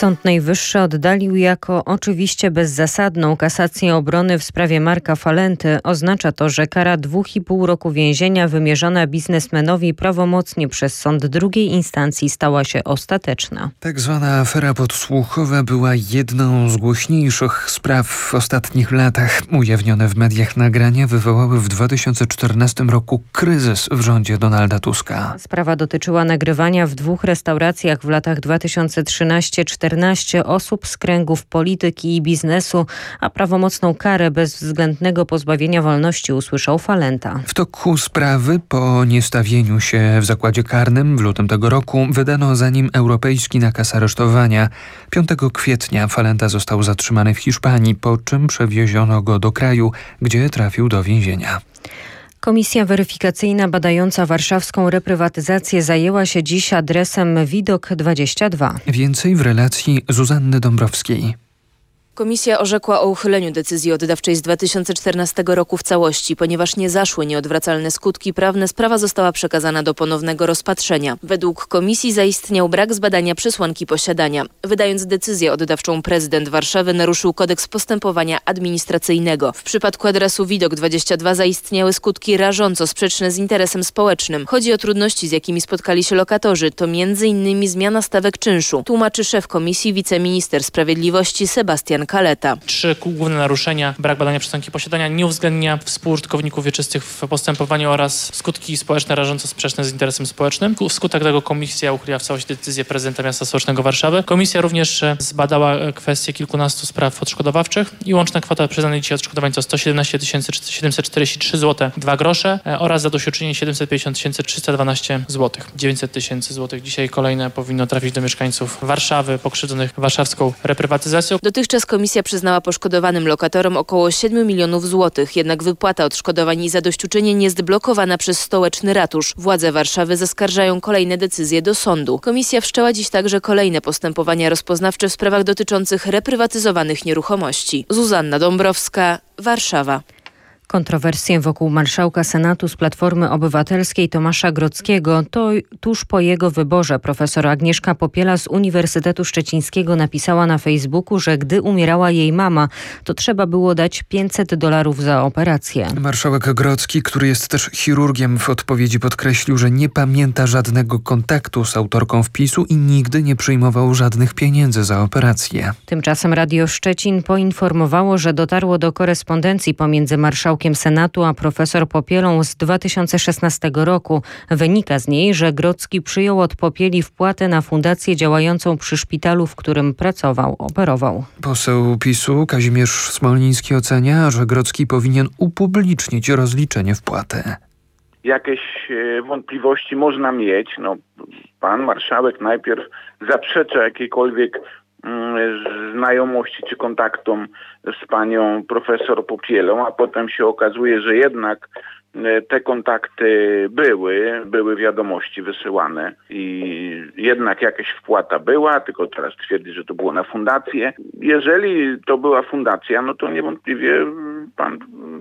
Sąd Najwyższy oddalił jako oczywiście bezzasadną kasację obrony w sprawie Marka Falenty. Oznacza to, że kara 2,5 roku więzienia wymierzona biznesmenowi prawomocnie przez sąd drugiej instancji stała się ostateczna. Tak zwana afera podsłuchowa była jedną z głośniejszych spraw w ostatnich latach. Ujawnione w mediach nagrania wywołały w 2014 roku kryzys w rządzie Donalda Tuska. Sprawa dotyczyła nagrywania w 2 restauracjach w latach 2013-14 osób z kręgów polityki i biznesu, a prawomocną karę bezwzględnego pozbawienia wolności usłyszał Falenta. W toku sprawy po niestawieniu się w zakładzie karnym w lutym tego roku wydano za nim europejski nakaz aresztowania. 5 kwietnia Falenta został zatrzymany w Hiszpanii, po czym przewieziono go do kraju, gdzie trafił do więzienia. Komisja weryfikacyjna badająca warszawską reprywatyzację zajęła się dziś adresem Widok 22. Więcej w relacji Zuzanny Dąbrowskiej. Komisja orzekła o uchyleniu decyzji oddawczej z 2014 roku w całości. Ponieważ nie zaszły nieodwracalne skutki prawne, sprawa została przekazana do ponownego rozpatrzenia. Według komisji zaistniał brak zbadania przesłanki posiadania. Wydając decyzję oddawczą, prezydent Warszawy naruszył kodeks postępowania administracyjnego. W przypadku adresu Widok 22 zaistniały skutki rażąco sprzeczne z interesem społecznym. Chodzi o trudności, z jakimi spotkali się lokatorzy. To m.in. zmiana stawek czynszu, tłumaczy szef komisji wiceminister sprawiedliwości Sebastian Kaleta. 3 główne naruszenia: brak badania przesłanki posiadania, nieuwzględnienia współużytkowników wieczystych w postępowaniu oraz skutki społeczne rażąco sprzeczne z interesem społecznym. Wskutek tego komisja uchyliła w całości decyzję prezydenta miasta stołecznego Warszawy. Komisja również zbadała kwestię kilkunastu spraw odszkodowawczych i łączna kwota przyznanej dzisiaj odszkodowań to 117 743 zł 2 grosze oraz zadośćuczynienie 750 312 zł. 900 tysięcy złotych dzisiaj kolejne powinno trafić do mieszkańców Warszawy pokrzywdzonych warszawską reprywatyzacją. Dotychczas komisja przyznała poszkodowanym lokatorom około 7 milionów złotych, jednak wypłata odszkodowań i zadośćuczynień jest blokowana przez stołeczny ratusz. Władze Warszawy zaskarżają kolejne decyzje do sądu. Komisja wszczęła dziś także kolejne postępowania rozpoznawcze w sprawach dotyczących reprywatyzowanych nieruchomości. Zuzanna Dąbrowska, Warszawa. Kontrowersje wokół marszałka Senatu z Platformy Obywatelskiej Tomasza Grodzkiego to tuż po jego wyborze profesor Agnieszka Popiela z Uniwersytetu Szczecińskiego napisała na Facebooku, że gdy umierała jej mama, to trzeba było dać $500 za operację. Marszałek Grodzki, który jest też chirurgiem, w odpowiedzi podkreślił, że nie pamięta żadnego kontaktu z autorką wpisu i nigdy nie przyjmował żadnych pieniędzy za operację. Tymczasem Radio Szczecin poinformowało, że dotarło do korespondencji pomiędzy marszałkiem Senatu a profesor Popielą z 2016 roku. Wynika z niej, że Grodzki przyjął od Popieli wpłatę na fundację działającą przy szpitalu, w którym operował. Poseł PiS-u Kazimierz Smoliński ocenia, że Grodzki powinien upublicznić rozliczenie wpłaty. Jakieś wątpliwości można mieć. Pan marszałek najpierw zaprzecza jakiejkolwiek znajomości czy kontaktom z panią profesor Popielą, a potem się okazuje, że jednak te kontakty były wiadomości wysyłane i jednak jakaś wpłata była, tylko teraz twierdzi, że to było na fundację. Jeżeli to była fundacja, no to niewątpliwie pan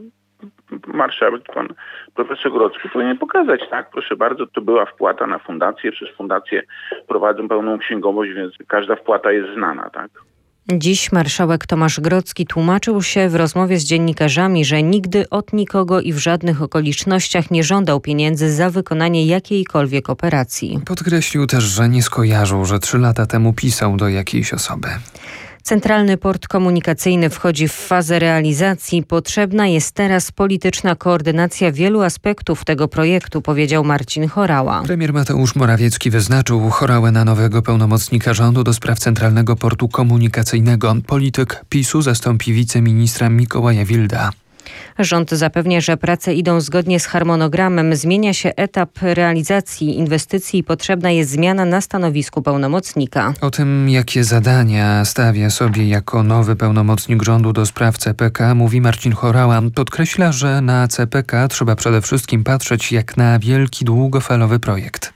marszałek, pan profesor Grodzki powinien pokazać, tak, proszę bardzo, to była wpłata na fundację, przez fundację prowadzą pełną księgowość, więc każda wpłata jest znana, tak. Dziś marszałek Tomasz Grodzki tłumaczył się w rozmowie z dziennikarzami, że nigdy od nikogo i w żadnych okolicznościach nie żądał pieniędzy za wykonanie jakiejkolwiek operacji. Podkreślił też, że nie skojarzył, że 3 lata temu pisał do jakiejś osoby. Centralny Port Komunikacyjny wchodzi w fazę realizacji. Potrzebna jest teraz polityczna koordynacja wielu aspektów tego projektu, powiedział Marcin Horała. Premier Mateusz Morawiecki wyznaczył Horałę na nowego pełnomocnika rządu do spraw Centralnego Portu Komunikacyjnego. Polityk PiS-u zastąpi wiceministra Mikołaja Wilda. Rząd zapewnia, że prace idą zgodnie z harmonogramem. Zmienia się etap realizacji inwestycji i potrzebna jest zmiana na stanowisku pełnomocnika. O tym, jakie zadania stawia sobie jako nowy pełnomocnik rządu do spraw CPK, mówi Marcin Horała. Podkreśla, że na CPK trzeba przede wszystkim patrzeć jak na wielki, długofalowy projekt.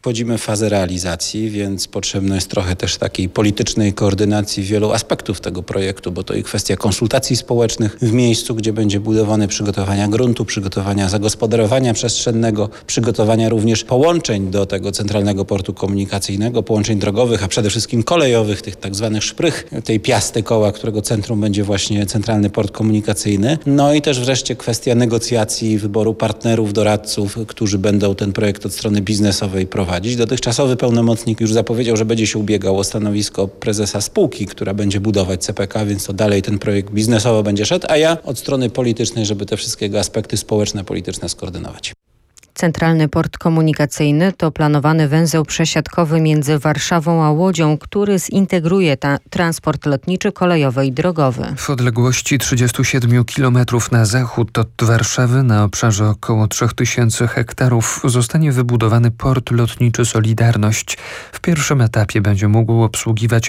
Wchodzimy w fazę realizacji, więc potrzebne jest trochę też takiej politycznej koordynacji wielu aspektów tego projektu, bo to i kwestia konsultacji społecznych w miejscu, gdzie będzie budowany, przygotowania gruntu, przygotowania zagospodarowania przestrzennego, przygotowania również połączeń do tego centralnego portu komunikacyjnego, połączeń drogowych, a przede wszystkim kolejowych, tych tak zwanych szprych, tej piasty koła, którego centrum będzie właśnie centralny port komunikacyjny. No i też wreszcie kwestia negocjacji, wyboru partnerów, doradców, którzy będą ten projekt od strony biznesowej prowadzić. Dotychczasowy pełnomocnik już zapowiedział, że będzie się ubiegał o stanowisko prezesa spółki, która będzie budować CPK, więc to dalej ten projekt biznesowo będzie szedł, a ja od strony politycznej, żeby te wszystkie jego aspekty społeczne, polityczne skoordynować. Centralny port komunikacyjny to planowany węzeł przesiadkowy między Warszawą a Łodzią, który zintegruje transport lotniczy, kolejowy i drogowy. W odległości 37 km na zachód od Warszawy, na obszarze około 3000 hektarów, zostanie wybudowany port lotniczy Solidarność. W pierwszym etapie będzie mógł obsługiwać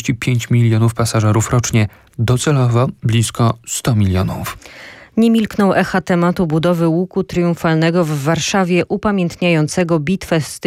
45 milionów pasażerów rocznie, docelowo blisko 100 milionów. Nie milkną echa tematu budowy łuku triumfalnego w Warszawie upamiętniającego bitwę z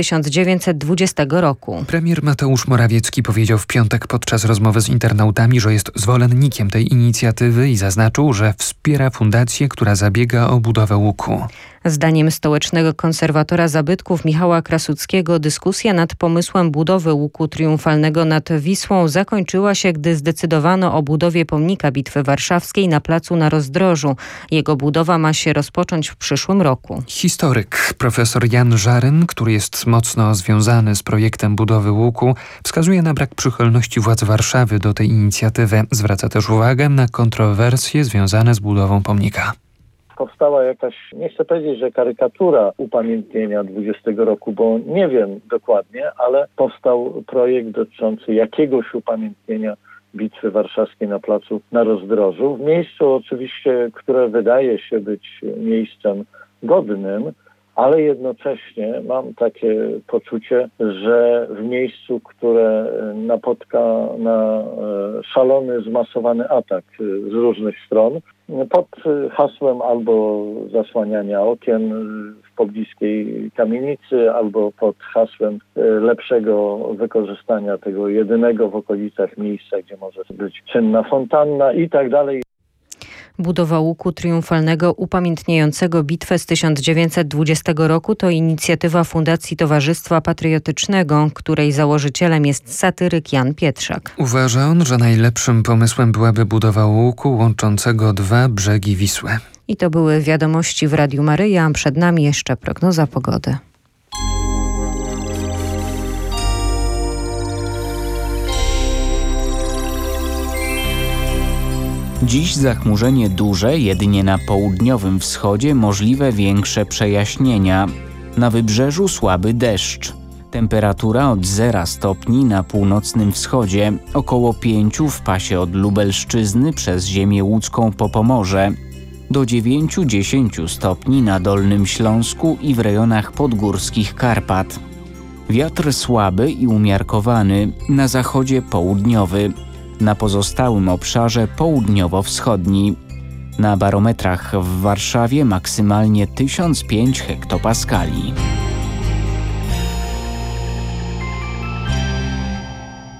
1920 roku. Premier Mateusz Morawiecki powiedział w piątek podczas rozmowy z internautami, że jest zwolennikiem tej inicjatywy i zaznaczył, że wspiera fundację, która zabiega o budowę łuku. Zdaniem stołecznego konserwatora zabytków Michała Krasuckiego dyskusja nad pomysłem budowy łuku triumfalnego nad Wisłą zakończyła się, gdy zdecydowano o budowie pomnika Bitwy Warszawskiej na placu na Rozdrożu. Jego budowa ma się rozpocząć w przyszłym roku. Historyk profesor Jan Żaryn, który jest mocno związany z projektem budowy łuku, wskazuje na brak przychylności władz Warszawy do tej inicjatywy. Zwraca też uwagę na kontrowersje związane z budową pomnika. Powstała jakaś, nie chcę powiedzieć, że karykatura upamiętnienia 20 roku, bo nie wiem dokładnie, ale powstał projekt dotyczący jakiegoś upamiętnienia Bitwy Warszawskiej na placu na Rozdrożu. W miejscu oczywiście, które wydaje się być miejscem godnym, ale jednocześnie mam takie poczucie, że w miejscu, które napotka na szalony, zmasowany atak z różnych stron, pod hasłem albo zasłaniania okien w pobliskiej kamienicy, albo pod hasłem lepszego wykorzystania tego jedynego w okolicach miejsca, gdzie może być czynna fontanna i tak dalej. Budowa łuku triumfalnego upamiętniającego bitwę z 1920 roku to inicjatywa Fundacji Towarzystwa Patriotycznego, której założycielem jest satyryk Jan Pietrzak. Uważa on, że najlepszym pomysłem byłaby budowa łuku łączącego dwa brzegi Wisły. I to były wiadomości w Radiu Maryja, a przed nami jeszcze prognoza pogody. Dziś zachmurzenie duże, jedynie na południowym wschodzie możliwe większe przejaśnienia. Na wybrzeżu słaby deszcz. Temperatura od 0 stopni na północnym wschodzie, około 5 w pasie od Lubelszczyzny przez ziemię łódzką po Pomorze, do 9-10 stopni na Dolnym Śląsku i w rejonach podgórskich Karpat. Wiatr słaby i umiarkowany, na zachodzie południowy. Na pozostałym obszarze południowo-wschodni. Na barometrach w Warszawie maksymalnie 1005 hektopaskali.